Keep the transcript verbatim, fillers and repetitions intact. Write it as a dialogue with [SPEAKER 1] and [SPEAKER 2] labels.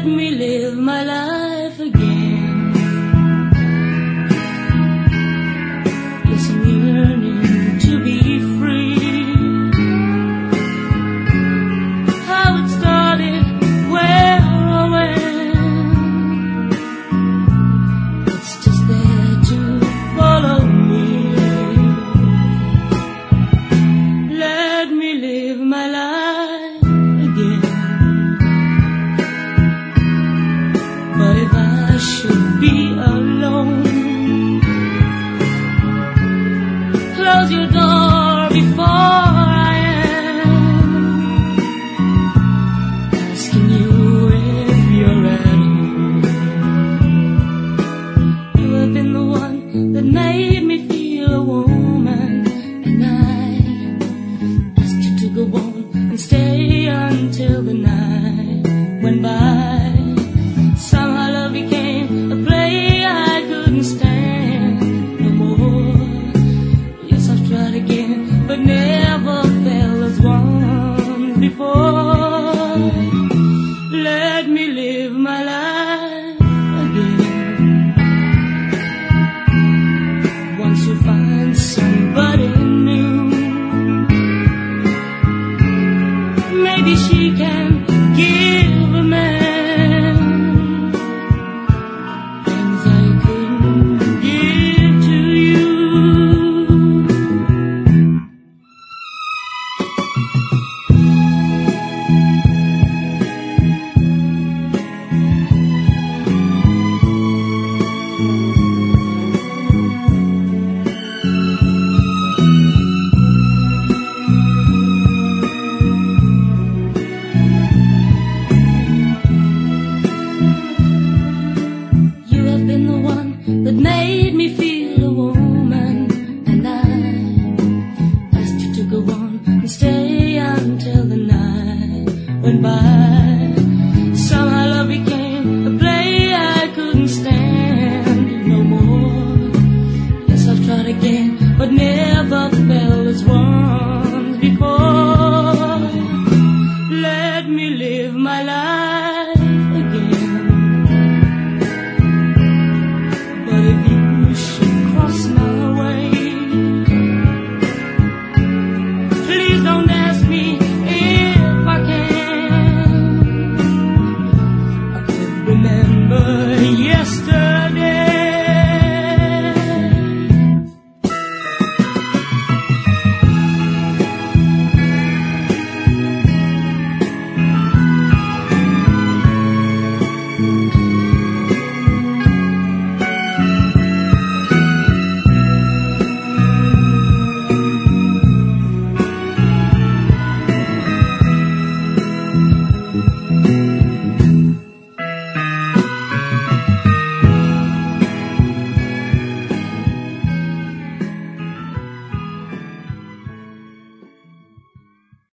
[SPEAKER 1] Let me live my life again. Yes, I'm yearning to be free. How it started, where or when, it's just there to follow me. Let me live my life again. But if I should be alone, close your door before I am asking you if you're at home. You have been the one that made me feel a woman, and I asked you to go on and stay until the night went by. Somehow love became a play I couldn't stand no more. Yes, I've tried again, but never felt as one before. Let me live my life again. Once you find somebody new, maybe she can give a man that made me feel a woman, and I asked you to go on and stay until the night went by.